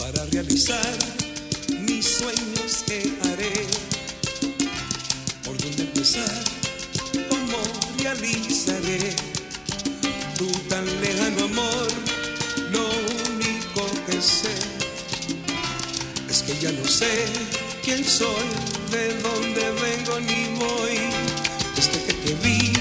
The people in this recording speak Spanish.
para realizar mis sueños que haré. ¿Por dónde empezar? ¿Cómo realizaré tu tan lejano amor? Lo único que sé es que ya no sé quién soy, de dónde vengo ni voy. Desde que te vi